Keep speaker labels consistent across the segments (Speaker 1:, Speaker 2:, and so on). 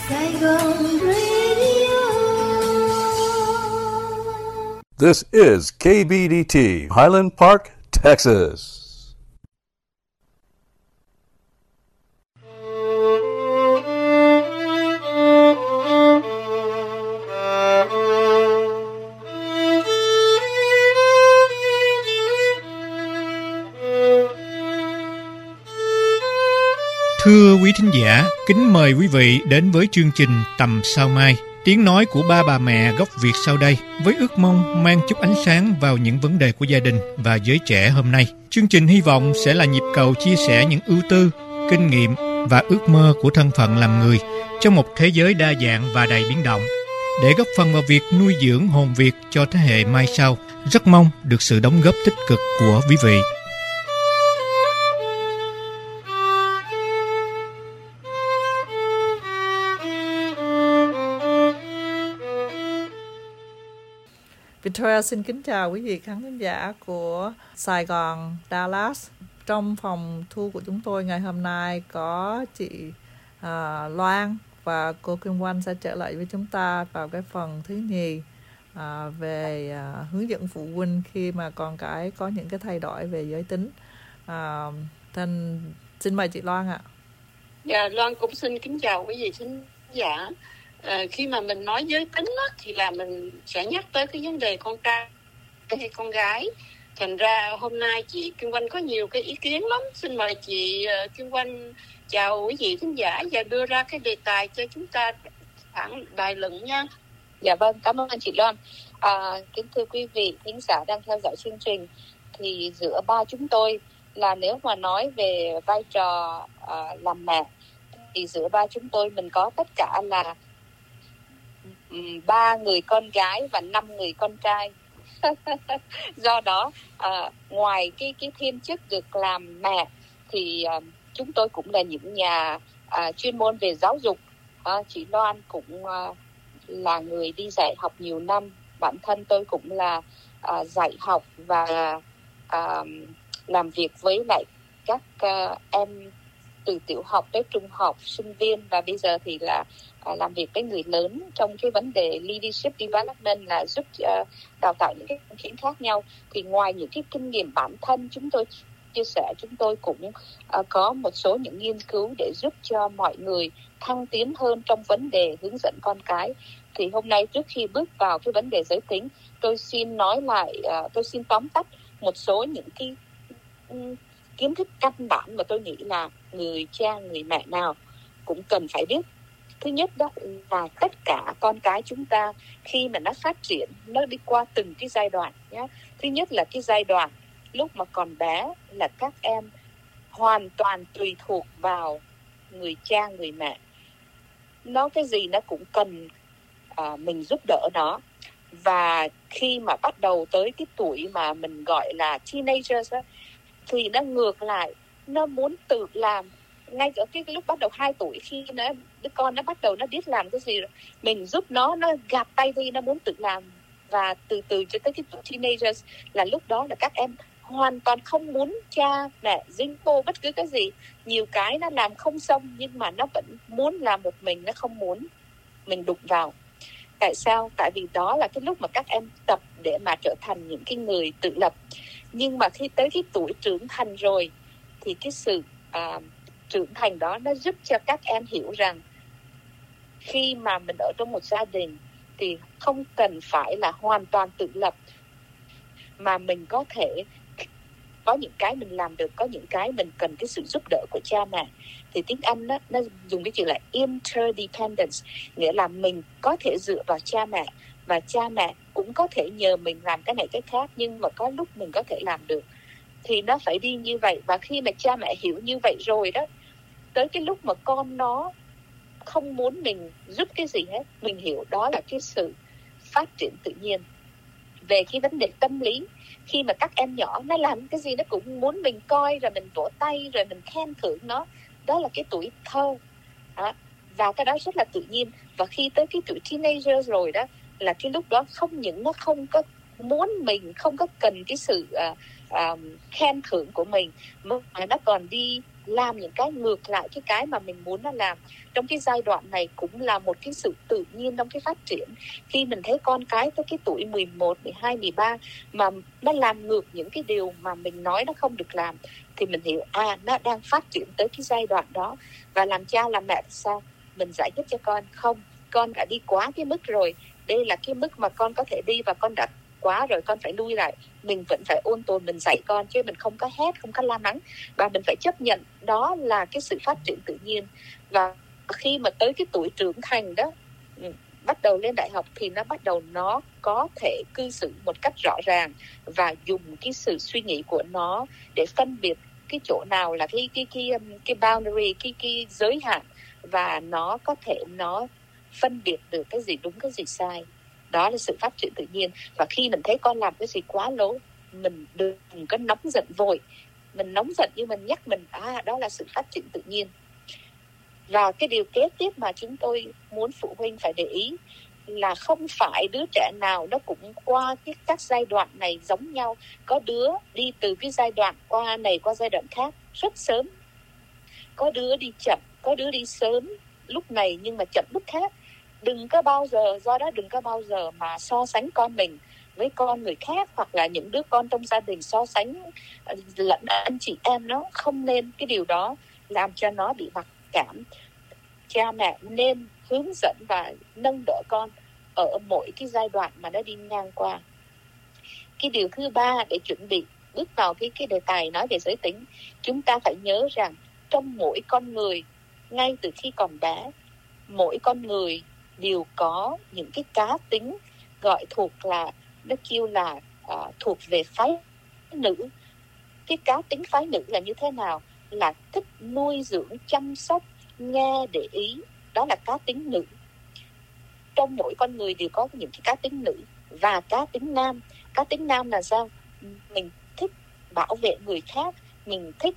Speaker 1: Sài Gòn Radio.
Speaker 2: This is KBDT, Highland Park, Texas.
Speaker 3: Thưa quý thính giả, kính mời quý vị đến với chương trình Tầm Sao Mai, tiếng nói của ba bà mẹ gốc Việt sau đây, với ước mong mang chút ánh sáng vào những vấn đề của gia đình và giới trẻ hôm nay. Chương trình hy vọng sẽ là nhịp cầu chia sẻ những ưu tư, kinh nghiệm và ước mơ của thân phận làm người trong một thế giới đa dạng và đầy biến động, để góp phần vào việc nuôi dưỡng hồn Việt cho thế hệ mai sau. Rất mong được sự đóng góp tích cực của quý vị.
Speaker 4: Victoria xin kính chào quý vị khán thính giả của Sài Gòn, Dallas. Trong phòng thu của chúng tôi ngày hôm nay có chị Loan và cô Kim Oanh sẽ trở lại với chúng ta vào cái phần thứ nhì về hướng dẫn phụ huynh khi mà con cái có những cái thay đổi về giới tính. Xin mời chị Loan ạ.
Speaker 5: Dạ, Loan cũng xin kính chào quý vị khán giả. Khi mà mình nói giới tính á, thì là mình sẽ nhắc tới cái vấn đề con trai hay con gái. Thành ra hôm nay chị Kim Oanh có nhiều cái ý kiến lắm. Xin mời chị Kim Oanh chào quý vị khán giả và đưa ra cái đề tài cho chúng ta phản bài luận nha.
Speaker 6: Dạ vâng, cảm ơn chị Loan. Kính thưa quý vị khán giả đang theo dõi chương trình, thì giữa ba chúng tôi là nếu mà nói về vai trò làm mẹ, thì giữa ba chúng tôi mình có tất cả là 3 người con gái và 5 người con trai. Do đó ngoài cái thiên chức được làm mẹ thì chúng tôi cũng là những nhà chuyên môn về giáo dục. Chị Loan cũng là người đi dạy học nhiều năm. Bản thân tôi cũng là dạy học và làm việc với lại các em từ tiểu học tới trung học, sinh viên, và bây giờ thì là làm việc với người lớn trong cái vấn đề leadership development, là giúp đào tạo những cái kiến khác nhau. Thì ngoài những cái kinh nghiệm bản thân chúng tôi chia sẻ, chúng tôi cũng có một số những nghiên cứu để giúp cho mọi người thăng tiến hơn trong vấn đề hướng dẫn con cái. Thì hôm nay trước khi bước vào cái vấn đề giới tính, tôi xin nói lại, tôi xin tóm tắt một số những cái kiến thức căn bản mà tôi nghĩ là người cha, người mẹ nào cũng cần phải biết. Thứ nhất đó là tất cả con cái chúng ta khi mà nó phát triển, nó đi qua từng cái giai đoạn nhé. Thứ nhất là cái giai đoạn lúc mà còn bé là các em hoàn toàn tùy thuộc vào người cha, người mẹ. Nó cái gì nó cũng cần mình giúp đỡ nó. Và khi mà bắt đầu tới cái tuổi mà mình gọi là teenagers á, thì nó ngược lại, nó muốn tự làm. Ngay ở cái lúc bắt đầu 2 tuổi, khi đứa con nó bắt đầu nó biết làm cái gì rồi, mình giúp nó gạt tay đi, nó muốn tự làm. Và từ từ cho tới cái tuổi teenagers là lúc đó là các em hoàn toàn không muốn cha mẹ dính vô bất cứ cái gì. Nhiều cái nó làm không xong nhưng mà nó vẫn muốn làm một mình, nó không muốn mình đụng vào. Tại sao? Tại vì đó là cái lúc mà các em tập để mà trở thành những cái người tự lập. Nhưng mà khi tới cái tuổi trưởng thành rồi thì cái sự trưởng thành đó nó giúp cho các em hiểu rằng khi mà mình ở trong một gia đình thì không cần phải là hoàn toàn tự lập, mà mình có thể có những cái mình làm được, có những cái mình cần cái sự giúp đỡ của cha mẹ. Thì tiếng Anh đó, nó dùng cái chữ là interdependence, nghĩa là mình có thể dựa vào cha mẹ và cha mẹ cũng có thể nhờ mình làm cái này cái khác, nhưng mà có lúc mình có thể làm được. Thì nó phải đi như vậy. Và khi mà cha mẹ hiểu như vậy rồi đó, tới cái lúc mà con nó không muốn mình giúp cái gì hết, mình hiểu đó là cái sự phát triển tự nhiên. Về cái vấn đề tâm lý, khi mà các em nhỏ nó làm cái gì nó cũng muốn mình coi, rồi mình vỗ tay, rồi mình khen thưởng nó. Đó là cái tuổi thơ đó. Và cái đó rất là tự nhiên. Và khi tới cái tuổi teenager rồi đó, là cái lúc đó không những nó không có muốn mình, không có cần cái sự khen thưởng của mình, mà nó còn đi làm những cái ngược lại cái mà mình muốn nó làm. Trong cái giai đoạn này cũng là một cái sự tự nhiên trong cái phát triển. Khi mình thấy con cái tới cái tuổi 11, 12, 13 mà nó làm ngược những cái điều mà mình nói nó không được làm, thì mình hiểu nó đang phát triển tới cái giai đoạn đó. Và làm cha làm mẹ thì sao? Mình giải thích cho con, không, con đã đi quá cái mức rồi, đây là cái mức mà con có thể đi và con đã quá rồi, con phải lui lại. Mình vẫn phải ôn tồn, mình dạy con, chứ mình không có hét, không có la mắng. Và mình phải chấp nhận đó là cái sự phát triển tự nhiên. Và khi mà tới cái tuổi trưởng thành đó, bắt đầu lên đại học, thì nó bắt đầu nó có thể cư xử một cách rõ ràng và dùng cái sự suy nghĩ của nó để phân biệt cái chỗ nào là cái boundary, cái giới hạn, và nó có thể nó phân biệt được cái gì đúng cái gì sai. Đó là sự phát triển tự nhiên. Và khi mình thấy con làm cái gì quá lố, mình đừng có nóng giận vội. Mình nóng giận nhưng mình nhắc mình đó là sự phát triển tự nhiên. Và cái điều kế tiếp mà chúng tôi muốn phụ huynh phải để ý là không phải đứa trẻ nào nó cũng qua các giai đoạn này giống nhau. Có đứa đi từ cái giai đoạn qua này qua giai đoạn khác rất sớm, có đứa đi chậm, có đứa đi sớm lúc này nhưng mà chậm lúc khác. Đừng có bao giờ mà so sánh con mình với con người khác, hoặc là những đứa con trong gia đình so sánh lẫn anh chị em nó. Không nên, cái điều đó làm cho nó bị mặc cảm. Cha mẹ nên hướng dẫn và nâng đỡ con ở mỗi cái giai đoạn mà nó đi ngang qua. Cái điều thứ ba để chuẩn bị bước vào cái đề tài nói về giới tính, chúng ta phải nhớ rằng trong mỗi con người, ngay từ khi còn bé, mỗi con người đều có những cái cá tính gọi thuộc là, nó kêu là thuộc về phái nữ. Cái cá tính phái nữ là như thế nào? Là thích nuôi dưỡng, chăm sóc, nghe, để ý. Đó là cá tính nữ. Trong mỗi con người đều có những cái cá tính nữ và cá tính nam. Cá tính nam là sao? Mình thích bảo vệ người khác, mình thích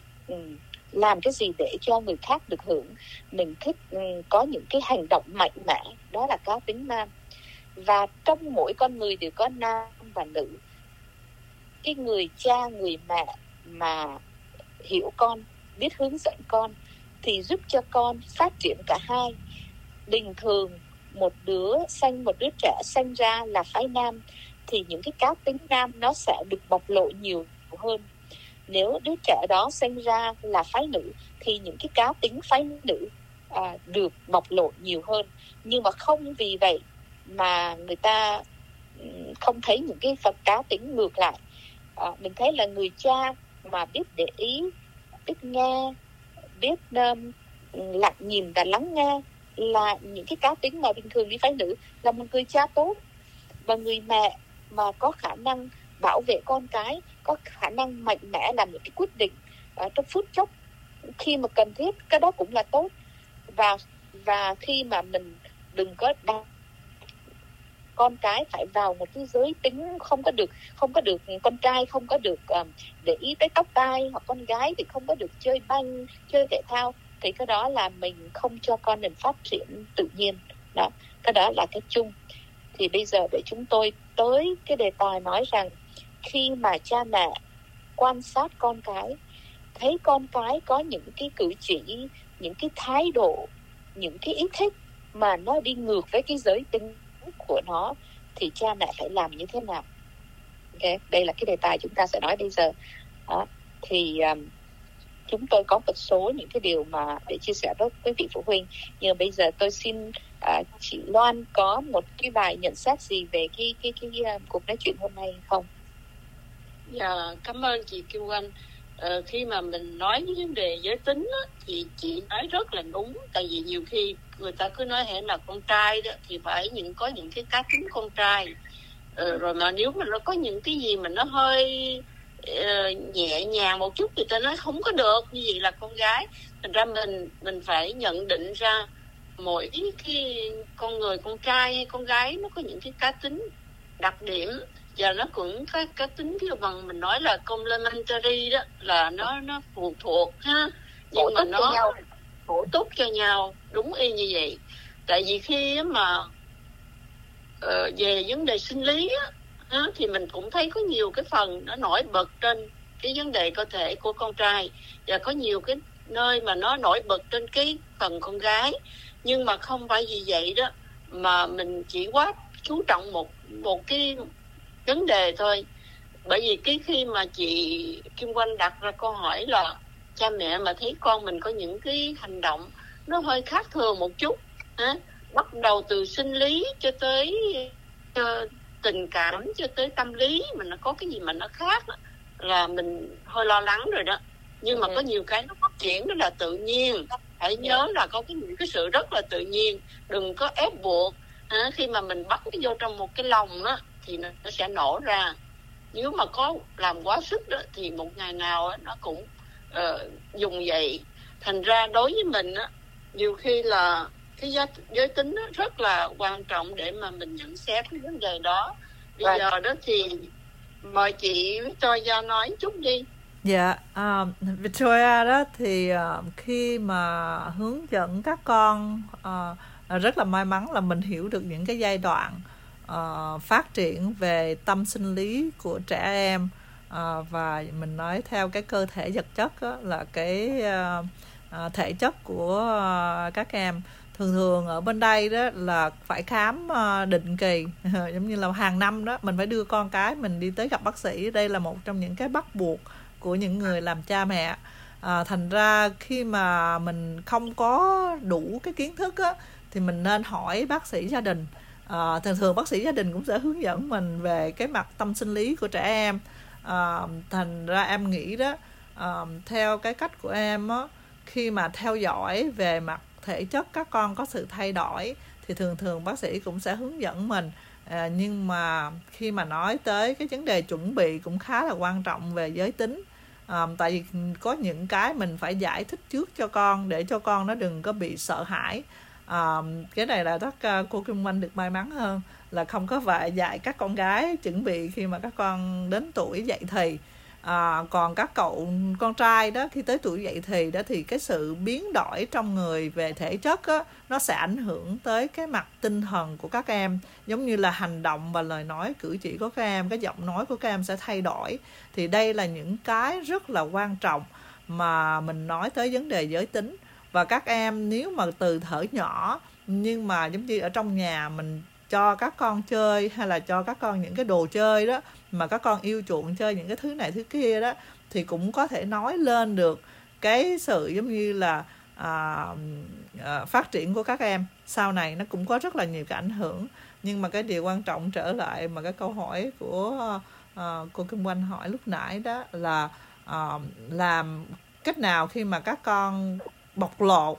Speaker 6: làm cái gì để cho người khác được hưởng, mình thích có những cái hành động mạnh mẽ. Đó là cá tính nam. Và trong mỗi con người đều có nam và nữ. Cái người cha, người mẹ mà hiểu con, biết hướng dẫn con thì giúp cho con phát triển cả hai. Bình thường một đứa trẻ sinh ra là phái nam thì những cái cá tính nam nó sẽ được bộc lộ nhiều hơn. Nếu đứa trẻ đó sinh ra là phái nữ thì những cái cá tính phái nữ được bộc lộ nhiều hơn. Nhưng mà không vì vậy mà người ta không thấy những cái cá tính ngược lại. Mình thấy là người cha mà biết để ý, biết nghe, biết lặng nhìn và lắng nghe là những cái cá tính mà bình thường đi phái nữ, là một người cha tốt. Và người mẹ mà có khả năng bảo vệ con cái, có khả năng mạnh mẽ làm những cái quyết định trong phút chốc khi mà cần thiết, cái đó cũng là tốt. Và khi mà mình đừng có đặt con cái phải vào một cái giới tính không có được con trai không có được để ý tới tóc tai, hoặc con gái thì không có được chơi banh, chơi thể thao, thì cái đó là mình không cho con mình phát triển tự nhiên. Đó, cái đó là cái chung. Thì bây giờ để chúng tôi tới cái đề tài nói rằng khi mà cha mẹ quan sát con cái, thấy con cái có những cái cử chỉ, những cái thái độ, những cái ý thích mà nó đi ngược với cái giới tính của nó, thì cha mẹ phải làm như thế nào? Okay. Đây là cái đề tài chúng ta sẽ nói bây giờ. Đó. Thì chúng tôi có một số những cái điều mà để chia sẻ với quý vị phụ huynh. Nhưng bây giờ tôi xin chị Loan có một cái bài nhận xét gì về cái cuộc nói chuyện hôm nay không?
Speaker 5: Dạ, cảm ơn chị Kim Oanh. Khi mà mình nói vấn đề giới tính á, thì chị nói rất là đúng. Tại vì nhiều khi người ta cứ nói hễ là con trai đó thì phải có những cái cá tính con trai. Rồi mà nếu mà nó có những cái gì mà nó hơi nhẹ nhàng một chút thì ta nói không có được, như vậy là con gái. Thành ra mình phải nhận định ra mỗi cái con người, con trai hay con gái, nó có những cái cá tính đặc điểm, và nó cũng có cá tính cái bằng mình nói là complementary, đó là nó phụ thuộc ha, nhưng mà nó bổ túc cho nhau, đúng y như vậy. Tại vì khi mà về vấn đề sinh lý á, thì mình cũng thấy có nhiều cái phần nó nổi bật trên cái vấn đề cơ thể của con trai, và có nhiều cái nơi mà nó nổi bật trên cái phần con gái. Nhưng mà không phải vì vậy đó mà mình chỉ quá chú trọng một cái vấn đề thôi. Bởi vì khi mà chị Kim Oanh đặt ra câu hỏi là cha mẹ mà thấy con mình có những cái hành động nó hơi khác thường một chút, bắt đầu từ sinh lý cho tới tình cảm cho tới tâm lý, mà nó có cái gì mà nó khác đó, là mình hơi lo lắng rồi đó. Nhưng mà có nhiều cái nó phát triển rất là tự nhiên. Hãy nhớ là có những cái sự rất là tự nhiên, đừng có ép buộc. Khi mà mình bắt nó vô trong một cái lồng đó thì nó sẽ nổ ra. Nếu mà có làm quá sức đó thì một ngày nào đó, nó cũng dùng vậy. Thành ra đối với mình đó, nhiều khi là cái giới tính đó rất là quan trọng để mà mình nhận xét cái vấn đề đó. Bây giờ đó thì mời chị Victoria nói chút đi.
Speaker 4: Dạ, Victoria đó thì khi mà hướng dẫn các con, rất là may mắn là mình hiểu được những cái giai đoạn phát triển về tâm sinh lý của trẻ em, và mình nói theo cái cơ thể vật chất đó, là cái thể chất của các em. Thường ở bên đây đó là phải khám định kỳ, giống như là hàng năm đó mình phải đưa con cái mình đi tới gặp bác sĩ. Đây là một trong những cái bắt buộc của những người làm cha mẹ. Thành ra khi mà mình không có đủ cái kiến thức á, thì mình nên hỏi bác sĩ gia đình. Thường bác sĩ gia đình cũng sẽ hướng dẫn mình về cái mặt tâm sinh lý của trẻ em. Thành ra em nghĩ đó, theo cái cách của em á, khi mà theo dõi về mặt thể chất các con có sự thay đổi thì thường bác sĩ cũng sẽ hướng dẫn mình. Nhưng mà khi mà nói tới cái vấn đề chuẩn bị cũng khá là quan trọng về giới tính. Tại vì có những cái mình phải giải thích trước cho con để cho con nó đừng có bị sợ hãi. Cái này là cô Kim Oanh được may mắn hơn là không có phải dạy các con gái chuẩn bị khi mà các con đến tuổi dậy thì. Còn các cậu con trai đó, khi tới tuổi dậy thì đó thì cái sự biến đổi trong người về thể chất á, nó sẽ ảnh hưởng tới cái mặt tinh thần của các em, giống như là hành động và lời nói cử chỉ của các em, cái giọng nói của các em sẽ thay đổi. Thì đây là những cái rất là quan trọng mà mình nói tới vấn đề giới tính. Và các em nếu mà từ thuở nhỏ, nhưng mà giống như ở trong nhà mình cho các con chơi hay là cho các con những cái đồ chơi đó mà các con yêu chuộng chơi những cái thứ này thứ kia đó, thì cũng có thể nói lên được cái sự giống như là phát triển của các em sau này. Nó cũng có rất là nhiều cái ảnh hưởng. Nhưng mà cái điều quan trọng trở lại mà cái câu hỏi của cô Kim Oanh hỏi lúc nãy đó là làm cách nào khi mà các con bộc lộ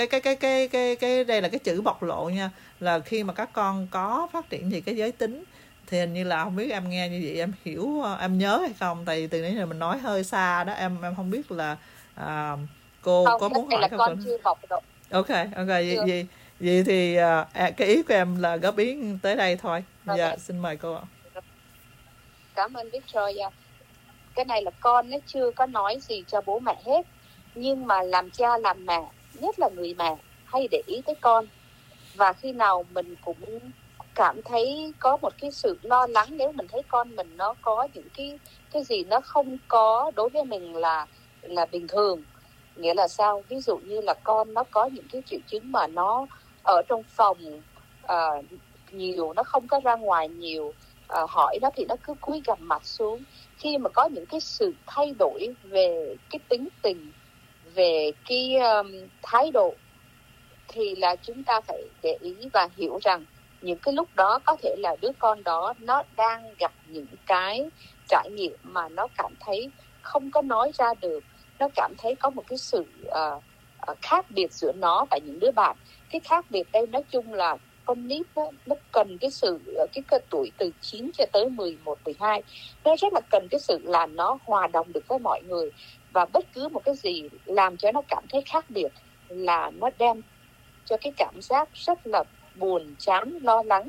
Speaker 4: cái đây là cái chữ bộc lộ nha, là khi mà các con có phát triển gì cái giới tính. Thì hình như là không biết em nghe như vậy em hiểu, em nhớ hay không, tại vì từ nãy giờ mình nói hơi xa đó, em không biết là cô
Speaker 6: không,
Speaker 4: có muốn hỏi không?
Speaker 6: con chưa bộc lộ.
Speaker 4: Ok vậy thì cái ý của em là góp ý tới đây thôi. Dạ, xin mời cô ạ.
Speaker 6: Cảm ơn Victoria. Cái này là con nó chưa có nói gì cho bố mẹ hết, nhưng mà làm cha làm mẹ, nhất là người mẹ, hay để ý tới con. Và khi nào mình cũng cảm thấy có một cái sự lo lắng nếu mình thấy con mình nó có những cái gì nó không có đối với mình là bình thường. Nghĩa là sao? Ví dụ như là con nó có những cái triệu chứng mà nó ở trong phòng nhiều, nó không có ra ngoài nhiều, hỏi nó thì nó cứ cúi gằm mặt xuống. Khi mà có những cái sự thay đổi về cái tính tình, về cái thái độ, thì là chúng ta phải để ý và hiểu rằng những cái lúc đó có thể là đứa con đó nó đang gặp những cái trải nghiệm mà nó cảm thấy không có nói ra được. Nó cảm thấy có một cái sự khác biệt giữa nó và những đứa bạn. Cái khác biệt đây nói chung là con nít nó cần cái sự cái tuổi từ 9 cho tới 11, 12. Nó rất là cần cái sự là nó hòa đồng được với mọi người. Và bất cứ một cái gì làm cho nó cảm thấy khác biệt là nó đem cho cái cảm giác rất là buồn, chán, lo lắng,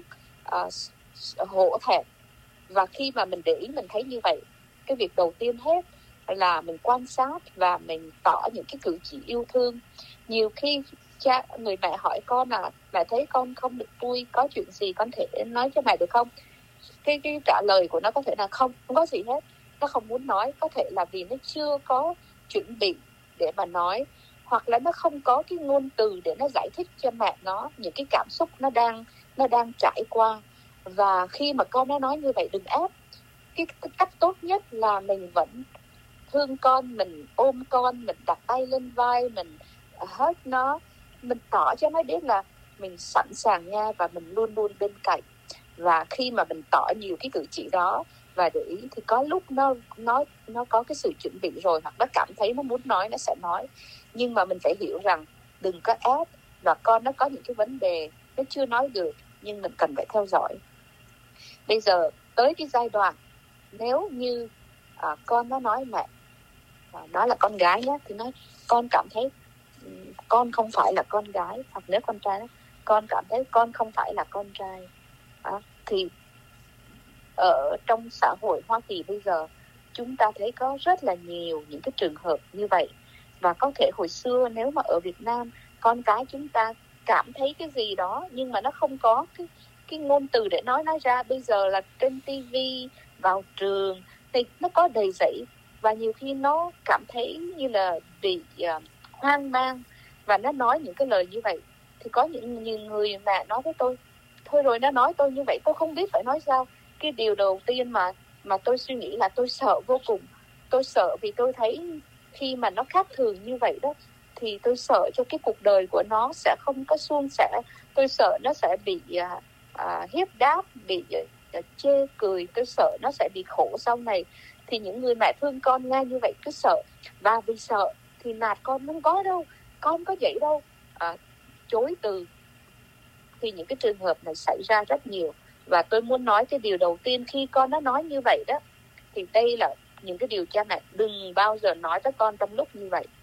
Speaker 6: hổ thẹn. Và khi mà mình để ý mình thấy như vậy, cái việc đầu tiên hết là mình quan sát và mình tỏ những cái cử chỉ yêu thương. Nhiều khi người mẹ hỏi con là mẹ thấy con không được vui, có chuyện gì con thể nói cho mẹ được không? Cái trả lời của nó có thể là không có gì hết. Nó không muốn nói, có thể là vì nó chưa có chuẩn bị để mà nói. hoặc là nó không có cái ngôn từ để nó giải thích cho mẹ nó những cái cảm xúc nó đang trải qua. Và khi mà con nó nói như vậy, đừng ép. Cái cách tốt nhất là mình vẫn thương con, mình ôm con, mình đặt tay lên vai, mình hug nó, mình tỏ cho nó biết là mình sẵn sàng nha, và mình luôn luôn bên cạnh. Và khi mà mình tỏ nhiều cái cử chỉ đó và để ý, thì có lúc nó có cái sự chuẩn bị rồi, hoặc nó cảm thấy nó muốn nói, nó sẽ nói. Nhưng mà mình phải hiểu rằng đừng có ép, và con nó có những cái vấn đề nó chưa nói được, nhưng mình cần phải theo dõi. Bây giờ tới cái giai đoạn nếu như con nó nói mẹ, nó là con gái nhé, thì con cảm thấy con không phải là con gái, hoặc nếu con trai đó, con cảm thấy con không phải là con trai. Thì ở trong xã hội Hoa Kỳ bây giờ chúng ta thấy có rất là nhiều những cái trường hợp như vậy. Và có thể hồi xưa nếu mà ở Việt Nam con cái chúng ta cảm thấy cái gì đó nhưng mà nó không có cái ngôn từ để nói ra. Bây giờ là trên TV, vào trường thì nó có đầy dẫy, và nhiều khi nó cảm thấy như là bị hoang mang và nó nói những cái lời như vậy. Thì có những người mẹ nói với tôi, thôi rồi nó nói tôi như vậy, tôi không biết phải nói sao. Cái điều đầu tiên mà tôi suy nghĩ là tôi sợ vô cùng. Tôi sợ vì tôi thấy khi mà nó khác thường như vậy đó, thì tôi sợ cho cái cuộc đời của nó sẽ không có suôn sẻ. Tôi sợ nó sẽ bị hiếp đáp, bị chê cười. Tôi sợ nó sẽ bị khổ sau này. Thì những người mẹ thương con nghe như vậy cứ sợ. Và vì sợ thì nạt con không có đâu, con có vậy đâu, chối từ. Thì những cái trường hợp này xảy ra rất nhiều. Và tôi muốn nói cái điều đầu tiên khi con nó nói như vậy đó, thì đây là những cái điều cha mẹ đừng bao giờ nói với con trong lúc như vậy.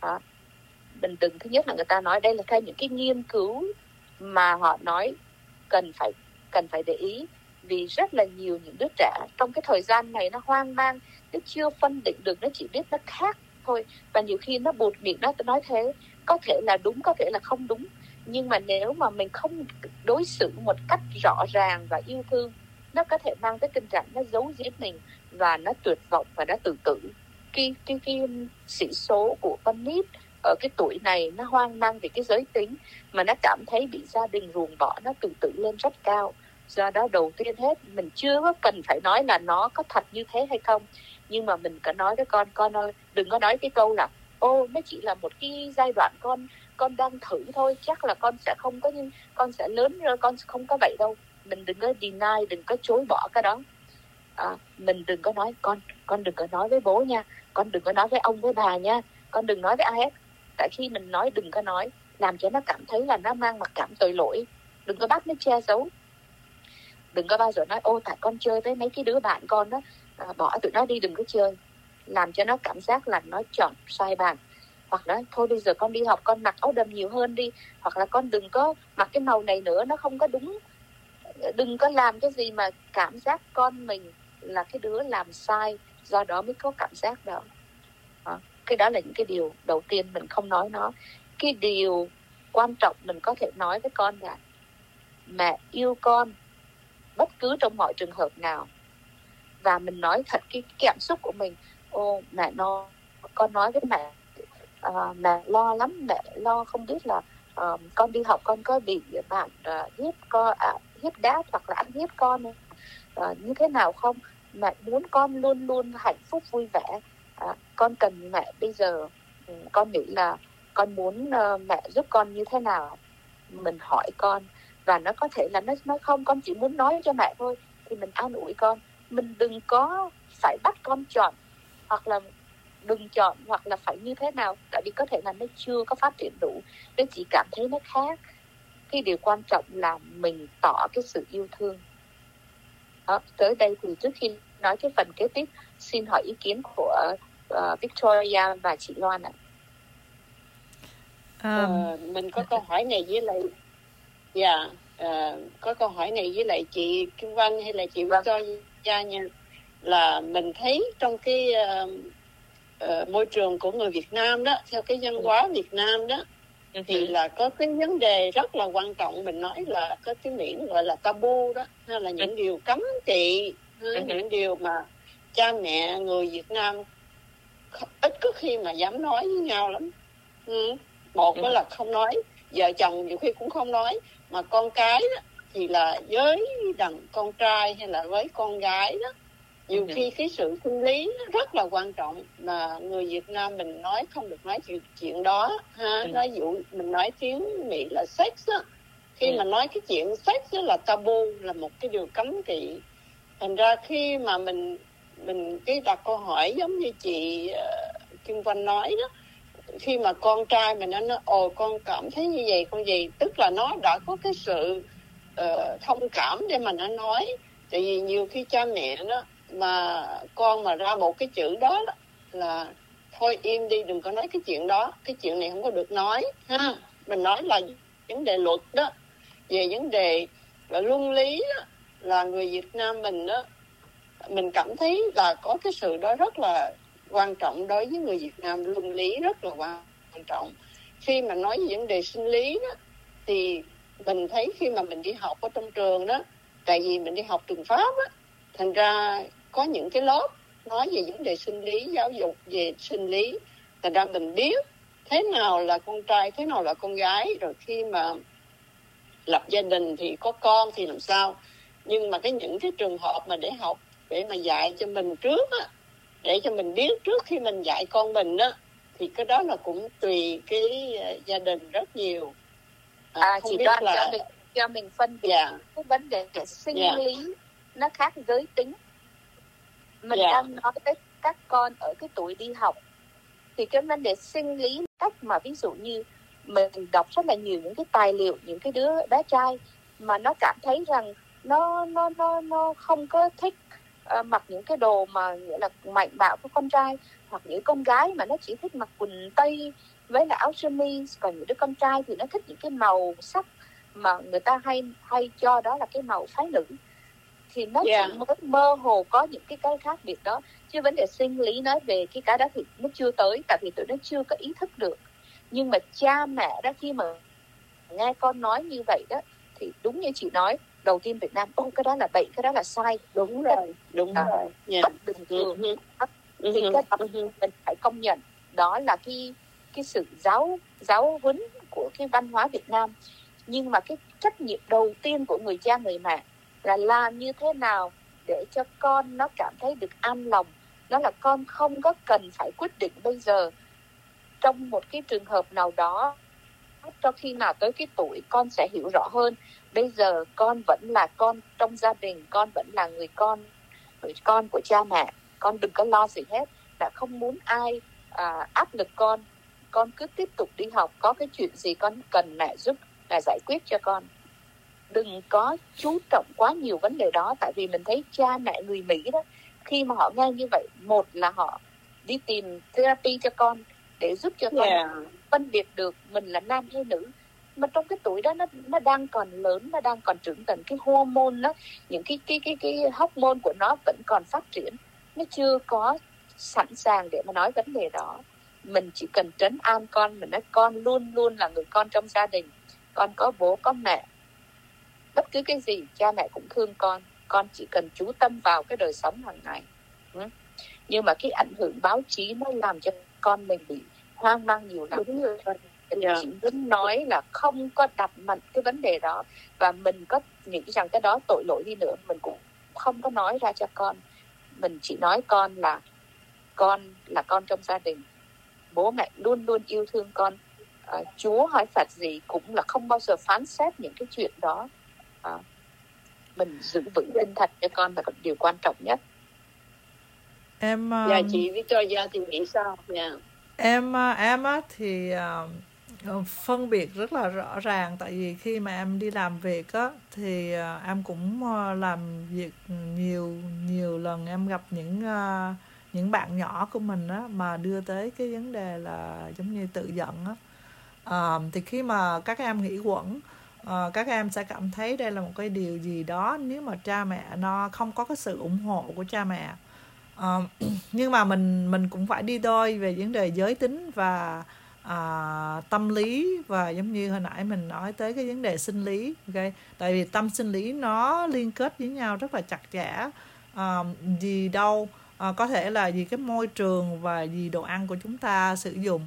Speaker 6: Mình đừng, thứ nhất là người ta nói đây là theo những cái nghiên cứu mà họ nói cần phải để ý. Vì rất là nhiều những đứa trẻ trong cái thời gian này nó hoang mang, nó chưa phân định được, nó chỉ biết nó khác thôi. Và nhiều khi nó buột miệng nó nói thế, có thể là đúng, có thể là không đúng. Nhưng mà nếu mà mình không đối xử một cách rõ ràng và yêu thương, nó có thể mang tới tình trạng nó giấu giếm mình và nó tuyệt vọng và nó tự tử. Cái sĩ số của con nít ở cái tuổi này nó hoang mang về cái giới tính, mà nó cảm thấy bị gia đình ruồng bỏ, nó tự tử lên rất cao. Do đó đầu tiên hết, mình chưa có cần phải nói là nó có thật như thế hay không, nhưng mà mình có nói với con ơi, đừng có nói cái câu là ô nó chỉ là một cái giai đoạn con đang thử thôi, chắc là con sẽ không có, nhưng con sẽ lớn rồi, con không có vậy đâu. Mình đừng có deny, đừng có chối bỏ cái đó. Mình đừng có nói con đừng có nói với bố nha, con đừng có nói với ông với bà nha, con đừng nói với ai hết. Tại khi mình nói đừng có nói, làm cho nó cảm thấy là nó mang mặc cảm tội lỗi. Đừng có bắt nó che giấu. Đừng có bao giờ nói ô tại con chơi với mấy cái đứa bạn con đó, bỏ tụi nó đi, đừng có chơi. Làm cho nó cảm giác là nó chọn sai bàn. Hoặc là thôi bây giờ con đi học con mặc áo đầm nhiều hơn đi, hoặc là con đừng có mặc cái màu này nữa, nó không có đúng. Đừng có làm cái gì mà cảm giác con mình là cái đứa làm sai, do đó mới có cảm giác đó. Cái đó là những cái điều đầu tiên mình không nói nó. Cái điều quan trọng mình có thể nói với con là mẹ yêu con bất cứ trong mọi trường hợp nào. Và mình nói thật cái cảm xúc của mình. Ô mẹ con nói với mẹ, mẹ lo lắm, mẹ lo không biết là con đi học con có bị bạn hiếp đáp hoặc là ăn hiếp con như thế nào không. Mẹ muốn con luôn luôn hạnh phúc vui vẻ. Con cần mẹ bây giờ, con nghĩ là con muốn mẹ giúp con như thế nào. Mình hỏi con, và nó có thể là nó nói không, con chỉ muốn nói cho mẹ thôi, thì mình an ủi con. Mình đừng có phải bắt con chọn, hoặc là đừng chọn, hoặc là phải như thế nào. Tại vì có thể là nó chưa có phát triển đủ, nó chỉ cảm thấy nó khác. Cái điều quan trọng là mình tỏ cái sự yêu thương. Tới đây thì trước khi nói cái phần kế tiếp, xin hỏi ý kiến của Victoria và chị Loan ạ.
Speaker 5: Mình có câu hỏi này với lại có câu hỏi này với lại chị Kim Vân hay là chị Victoria nha. Là mình thấy trong cái môi trường của người Việt Nam đó, theo cái văn hóa Việt Nam đó, thì là có cái vấn đề rất là quan trọng. Mình nói là có cái miệng gọi là tabu đó, hay là những điều cấm kỵ, những điều mà cha mẹ người Việt Nam ít có khi mà dám nói với nhau lắm. Một đó là không nói, vợ chồng nhiều khi cũng không nói, mà con cái đó, thì là với đàn con trai hay là với con gái đó, nhiều khi cái sự sinh lý nó rất là quan trọng, mà người Việt Nam mình nói không được nói chuyện đó ha. Ví dụ mình nói tiếng Mỹ là sex á, khi mà nói cái chuyện sex đó là tabu, là một cái điều cấm kỵ. Thành ra khi mà mình cái đặt câu hỏi giống như chị Kim Oanh nói đó, khi mà con trai mình nó nói ồ con cảm thấy như vậy con gì, tức là nó đã có cái sự thông cảm để mà nó nói. Tại vì nhiều khi cha mẹ đó mà con mà ra một cái chữ đó là thôi im đi, đừng có nói cái chuyện đó, cái chuyện này không có được nói ha. Mình nói là vấn đề luật đó, về vấn đề và luân lý đó, là người Việt Nam mình đó, mình cảm thấy là có cái sự đó rất là quan trọng đối với người Việt Nam. Luân lý rất là quan trọng. Khi mà nói về vấn đề sinh lý đó, thì mình thấy khi mà mình đi học ở trong trường đó, tại vì mình đi học trường Pháp á, thành ra có những cái lớp nói về vấn đề sinh lý, giáo dục về sinh lý, thành ra mình biết thế nào là con trai, thế nào là con gái. Rồi khi mà lập gia đình thì có con thì làm sao. Nhưng mà những cái trường hợp mà để học, để mà dạy cho mình trước á, để cho mình biết trước khi mình dạy con mình á, thì cái đó là cũng tùy cái gia đình rất nhiều.
Speaker 6: Chị Đoan cho mình phân biệt cái vấn đề sinh lý nó khác giới tính. Mình đang nói tới các con ở cái tuổi đi học, thì cái vấn đề sinh lý, cách mà ví dụ như mình đọc rất là nhiều những cái tài liệu, những cái đứa bé trai mà nó cảm thấy rằng nó không có thích mặc những cái đồ mà nghĩa là mạnh bạo của con trai, hoặc những con gái mà nó chỉ thích mặc quần tây với là áo sơ mi, còn những đứa con trai thì nó thích những cái màu sắc mà người ta hay cho đó là cái màu phái nữ. Thì nó chỉ mới mơ hồ có những cái khác biệt đó, chứ vấn đề sinh lý nói về cái đó thì nó chưa tới, tại vì tụi nó chưa có ý thức được. Nhưng mà cha mẹ đó khi mà nghe con nói như vậy đó, thì đúng như chị nói, đầu tiên Việt Nam cái đó là bậy, cái đó là sai. Đúng rồi. Bất bình thường. Thì cái đó mình phải công nhận đó là cái sự giáo huấn của cái văn hóa Việt Nam. Nhưng mà cái trách nhiệm đầu tiên của người cha người mẹ là làm như thế nào để cho con nó cảm thấy được an lòng. Đó là con không có cần phải quyết định bây giờ, trong một cái trường hợp nào đó, cho khi nào tới cái tuổi con sẽ hiểu rõ hơn. Bây giờ con vẫn là con trong gia đình, con vẫn là người con của cha mẹ. Con đừng có lo gì hết, đã không muốn ai áp lực con. Con cứ tiếp tục đi học, có cái chuyện gì con cần mẹ giúp là giải quyết cho con. Đừng có chú trọng quá nhiều vấn đề đó. Tại vì mình thấy cha mẹ người Mỹ đó, khi mà họ nghe như vậy, một là họ đi tìm therapy cho con để giúp cho con phân biệt được mình là nam hay nữ. Mà trong cái tuổi đó nó đang còn lớn, nó đang còn trưởng thành, cái hormone đó, những cái hormone của nó vẫn còn phát triển, nó chưa có sẵn sàng để mà nói vấn đề đó. Mình chỉ cần trấn an con, mình nói con luôn luôn là người con trong gia đình, con có bố có mẹ, bất cứ cái gì cha mẹ cũng thương con chỉ cần chú tâm vào cái đời sống hàng ngày. Nhưng mà cái ảnh hưởng báo chí nó làm cho con mình bị hoang mang nhiều lắm. Đúng rồi. Chị muốn nói là không có đặt mạnh cái vấn đề đó, và mình có nghĩ rằng cái đó tội lỗi đi nữa, mình cũng không có nói ra cho con. Mình chỉ nói con là con trong gia đình, bố mẹ luôn luôn yêu thương con. Chúa hỏi Phật gì cũng là không bao giờ phán xét những cái chuyện đó. Mình giữ vững tinh thần cho con là điều quan trọng nhất.
Speaker 4: Em
Speaker 5: chị Victoria thì nghĩ sao?
Speaker 4: Em thì phân biệt rất là rõ ràng. Tại vì khi mà em đi làm việc á, thì em cũng làm việc nhiều lần. Em gặp những bạn nhỏ của mình á, mà đưa tới cái vấn đề là giống như tự giận á. Thì khi mà các em nghỉ quẩn, các em sẽ cảm thấy đây là một cái điều gì đó, nếu mà cha mẹ nó không có cái sự ủng hộ của cha mẹ. Nhưng mà mình cũng phải đi đôi về vấn đề giới tính và tâm lý, và giống như hồi nãy mình nói tới cái vấn đề sinh lý. Okay? Tại vì tâm sinh lý nó liên kết với nhau rất là chặt chẽ. Gì đâu có thể là vì cái môi trường và vì đồ ăn của chúng ta sử dụng.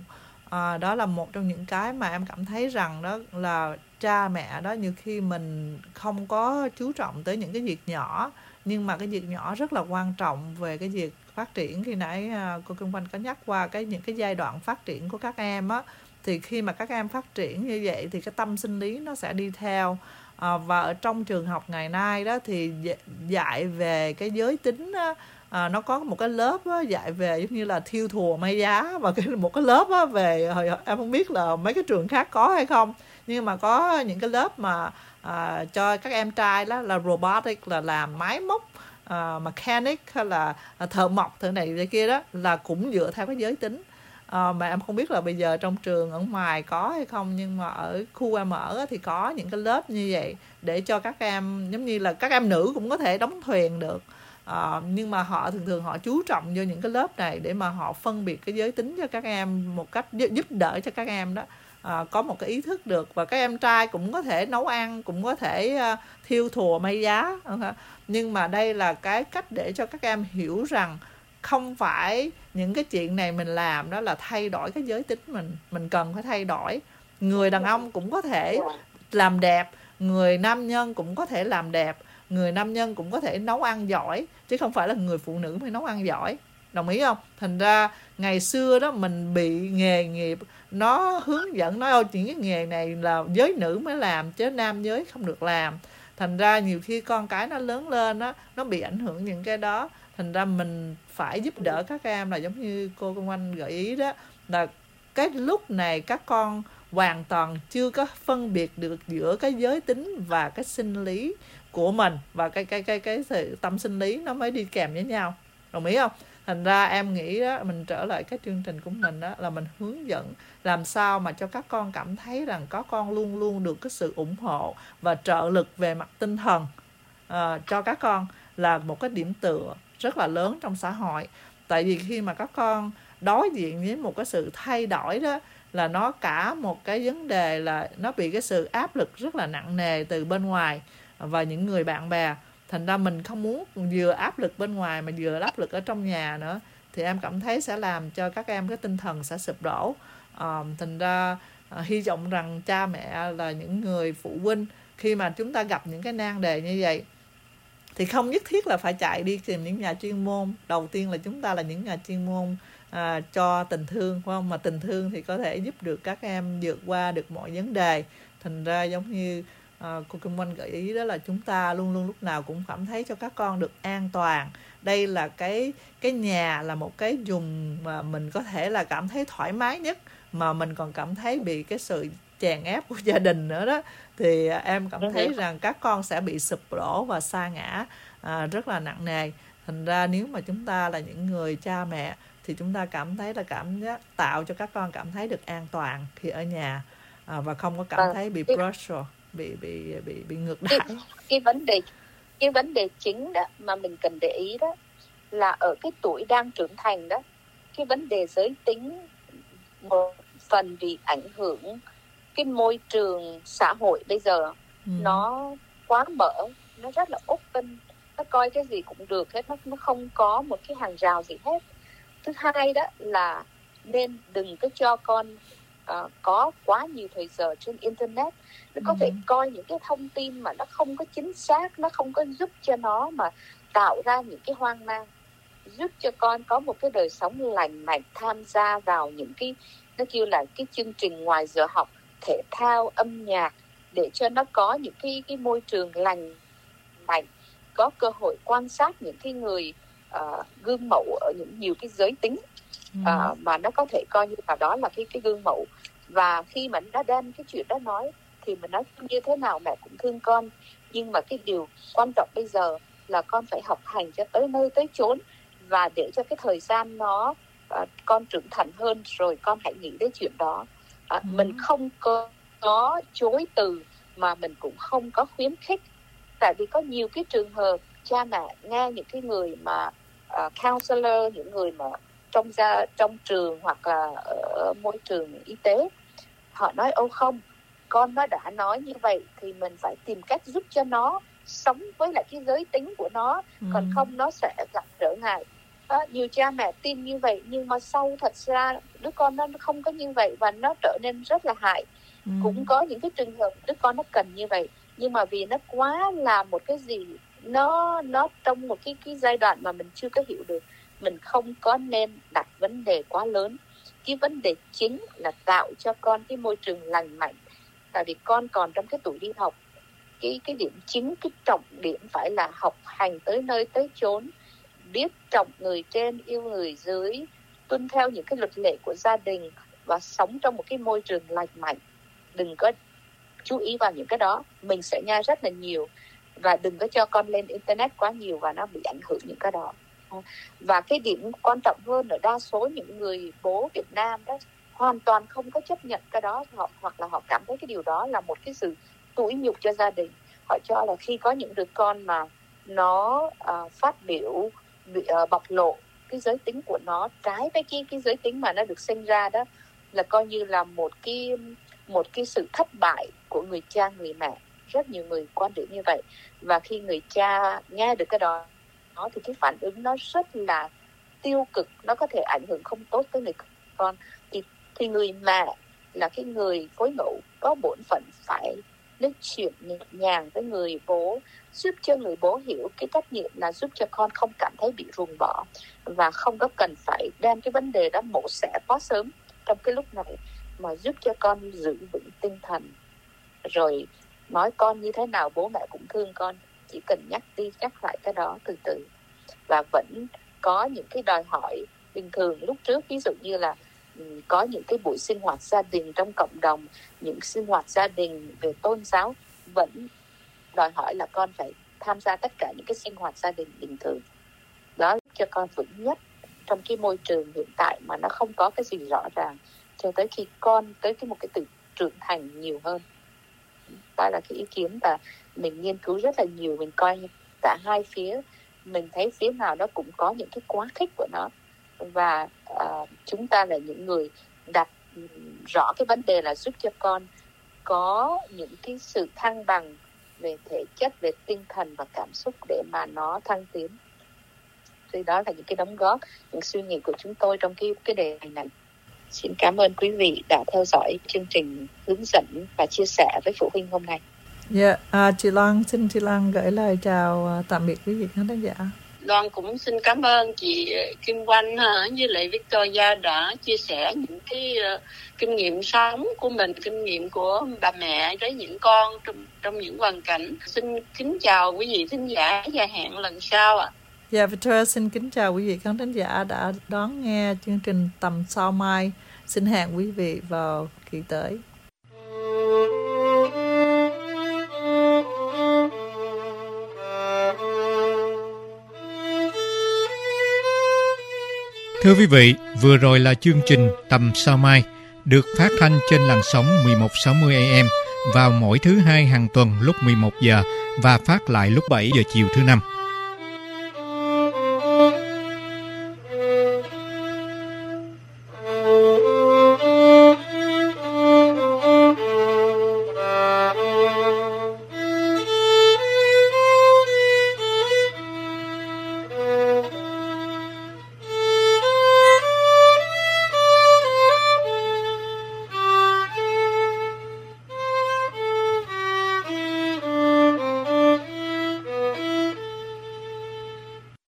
Speaker 4: Đó là một trong những cái mà em cảm thấy rằng đó là cha mẹ đó, nhiều khi mình không có chú trọng tới những cái việc nhỏ, nhưng mà cái việc nhỏ rất là quan trọng về cái việc phát triển. Khi nãy cô Kim Oanh có nhắc qua những cái giai đoạn phát triển của các em á, thì khi mà các em phát triển như vậy thì cái tâm sinh lý nó sẽ đi theo. Và ở trong trường học ngày nay đó thì dạy về cái giới tính á, nó có một cái lớp á, dạy về giống như là thiêu thùa may giá, và một cái lớp á, về em không biết là mấy cái trường khác có hay không, nhưng mà có những cái lớp mà cho các em trai đó là robotic, là làm máy móc, mechanic hay là thợ mộc, thợ này thế kia đó, là cũng dựa theo cái giới tính. Mà em không biết là bây giờ trong trường ở ngoài có hay không, nhưng mà ở khu em ở thì có những cái lớp như vậy để cho các em, giống như là các em nữ cũng có thể đóng thuyền được. Nhưng mà họ thường họ chú trọng vô những cái lớp này để mà họ phân biệt cái giới tính cho các em một cách giúp đỡ cho các em đó có một cái ý thức được. Và các em trai cũng có thể nấu ăn, cũng có thể thiêu thùa may giá. Nhưng mà đây là cái cách để cho các em hiểu rằng không phải những cái chuyện này mình làm đó là thay đổi cái giới tính mình cần phải thay đổi. Người đàn ông cũng có thể làm đẹp, người nam nhân cũng có thể làm đẹp, người nam nhân cũng có thể nấu ăn giỏi, chứ không phải là người phụ nữ mới nấu ăn giỏi. Đồng ý không? Thành ra ngày xưa đó mình bị nghề nghiệp nó hướng dẫn nói những cái nghề này là giới nữ mới làm chứ nam giới không được làm. Thành ra nhiều khi con cái nó lớn lên đó, nó bị ảnh hưởng những cái đó. Thành ra mình phải giúp đỡ các em, là giống như cô Công Anh gợi ý đó, là cái lúc này các con hoàn toàn chưa có phân biệt được giữa cái giới tính và cái sinh lý của mình, và cái sự tâm sinh lý nó mới đi kèm với nhau. Đồng ý không? Thành ra em nghĩ đó, mình trở lại cái chương trình của mình đó, là mình hướng dẫn làm sao mà cho các con cảm thấy rằng có con luôn luôn được cái sự ủng hộ và trợ lực về mặt tinh thần cho các con, là một cái điểm tựa rất là lớn trong xã hội. Tại vì khi mà các con đối diện với một cái sự thay đổi đó, là nó cả một cái vấn đề là nó bị cái sự áp lực rất là nặng nề từ bên ngoài và những người bạn bè. Thành ra mình không muốn vừa áp lực bên ngoài mà vừa áp lực ở trong nhà nữa, thì em cảm thấy sẽ làm cho các em cái tinh thần sẽ sụp đổ. Thành ra hy vọng rằng cha mẹ là những người phụ huynh, khi mà chúng ta gặp những cái nan đề như vậy thì không nhất thiết là phải chạy đi tìm những nhà chuyên môn. Đầu tiên là chúng ta là những nhà chuyên môn cho tình thương, phải không? Mà tình thương thì có thể giúp được các em vượt qua được mọi vấn đề. Thành ra giống như cô Kim Oanh gợi ý đó, là chúng ta luôn luôn lúc nào cũng cảm thấy cho các con được an toàn. Đây là cái nhà là một cái vùng mà mình có thể là cảm thấy thoải mái nhất, mà mình còn cảm thấy bị cái sự chèn ép của gia đình nữa đó, thì em cảm thấy rằng các con sẽ bị sụp đổ và sa ngã rất là nặng nề. Thành ra nếu mà chúng ta là những người cha mẹ thì chúng ta cảm thấy là cảm giác tạo cho các con cảm thấy được an toàn khi ở nhà, và không có cảm thấy bị pressure, bị ngược đãi.
Speaker 6: Cái vấn đề chính đó mà mình cần để ý đó là ở cái tuổi đang trưởng thành đó, cái vấn đề giới tính một phần vì ảnh hưởng cái môi trường xã hội bây giờ nó quá mở, nó rất là open, nó coi cái gì cũng được hết, nó không có một cái hàng rào gì hết. Thứ hai đó là nên đừng có cho con có quá nhiều thời giờ trên internet. Nó có thể coi những cái thông tin mà nó không có chính xác, nó không có giúp cho nó mà tạo ra những cái hoang mang, giúp cho con có một cái đời sống lành mạnh, tham gia vào những cái, nó kêu là cái chương trình ngoài giờ học, thể thao, âm nhạc, để cho nó có những cái môi trường lành mạnh, có cơ hội quan sát những cái người gương mẫu ở những nhiều cái giới tính mà nó có thể coi như là đó là cái gương mẫu. Và khi mà nó đem cái chuyện đó nói thì mình nói như thế nào mẹ cũng thương con, nhưng mà cái điều quan trọng bây giờ là con phải học hành cho tới nơi tới chốn, và để cho cái thời gian nó con trưởng thành hơn rồi con hãy nghĩ đến chuyện đó. Mình không có chối từ mà mình cũng không có khuyến khích, tại vì có nhiều cái trường hợp cha mẹ nghe những cái người mà counselor, những người mà trong trường hoặc là ở môi trường y tế, họ nói ô không, con nó đã nói như vậy thì mình phải tìm cách giúp cho nó sống với lại cái giới tính của nó, còn không nó sẽ gặp trở ngại. Nhiều cha mẹ tin như vậy nhưng mà sau thật ra đứa con nó không có như vậy và nó trở nên rất là hại. Cũng có những cái trường hợp đứa con nó cần như vậy nhưng mà vì nó quá là một cái gì nó trong một cái giai đoạn mà mình chưa có hiểu được, mình không có nên đặt vấn đề quá lớn. Cái vấn đề chính là tạo cho con cái môi trường lành mạnh, tại vì con còn trong cái tuổi đi học. Cái điểm chính, cái trọng điểm phải là học hành tới nơi tới chốn, biết trọng người trên yêu người dưới, tuân theo những cái luật lệ của gia đình và sống trong một cái môi trường lành mạnh. Đừng có chú ý vào những cái đó, mình sẽ nhai rất là nhiều. Và đừng có cho con lên internet quá nhiều và nó bị ảnh hưởng những cái đó. Và cái điểm quan trọng hơn ở đa số những người bố Việt Nam đó hoàn toàn không có chấp nhận cái đó, hoặc là họ cảm thấy cái điều đó là một cái sự tủi nhục cho gia đình. Họ cho là khi có những đứa con mà nó phát biểu bộc lộ cái giới tính của nó trái với cái giới tính mà nó được sinh ra đó, là coi như là một cái sự thất bại của người cha người mẹ. Rất nhiều người quan điểm như vậy. Và khi người cha nghe được cái đó thì cái phản ứng nó rất là tiêu cực, nó có thể ảnh hưởng không tốt tới người con. Thì người mẹ là cái người phối ngẫu có bổn phận phải nói chuyện nhẹ nhàng với người bố, giúp cho người bố hiểu cái trách nhiệm là giúp cho con không cảm thấy bị ruồng bỏ và không có cần phải đem cái vấn đề đó mổ xẻ quá sớm trong cái lúc này, mà giúp cho con giữ vững tinh thần. Rồi nói con như thế nào bố mẹ cũng thương con, chỉ cần nhắc đi nhắc lại cái đó từ từ. Và vẫn có những cái đòi hỏi bình thường lúc trước, ví dụ như là có những cái buổi sinh hoạt gia đình trong cộng đồng, những sinh hoạt gia đình về tôn giáo, vẫn đòi hỏi là con phải tham gia tất cả những cái sinh hoạt gia đình bình thường. Đó cho con vững nhất trong cái môi trường hiện tại mà nó không có cái gì rõ ràng, cho tới khi con tới một cái từ trưởng thành nhiều hơn. Đó là cái ý kiến và mình nghiên cứu rất là nhiều, mình coi cả hai phía, mình thấy phía nào đó cũng có những cái quá khích của nó. Và chúng ta là những người đặt rõ cái vấn đề là giúp cho con có những cái sự thăng bằng về thể chất, về tinh thần và cảm xúc để mà nó thăng tiến. Thì đó là những cái đóng góp, những suy nghĩ của chúng tôi trong cái đề tài này. Xin cảm ơn quý vị đã theo dõi chương trình hướng dẫn và chia sẻ với phụ huynh hôm nay.
Speaker 4: Chị Loan, xin chị Loan gửi lời chào tạm biệt quý vị khán giả.
Speaker 5: Loan cũng xin cảm ơn chị Kim Oanh với lại Victoria đã chia sẻ những cái kinh nghiệm sống của mình, kinh nghiệm của bà mẹ với những con trong những hoàn cảnh. Xin kính chào quý vị thính giả và hẹn lần sau ạ.
Speaker 4: Victoria xin kính chào quý vị khán thính giả đã đón nghe chương trình Tầm Sao Mai. Xin hẹn quý vị vào kỳ tới.
Speaker 3: Thưa quý vị, vừa rồi là chương trình Tầm Sao Mai được phát thanh trên làn sóng 1160 AM vào mỗi thứ hai hàng tuần lúc 11 giờ và phát lại lúc 7 giờ chiều thứ Năm.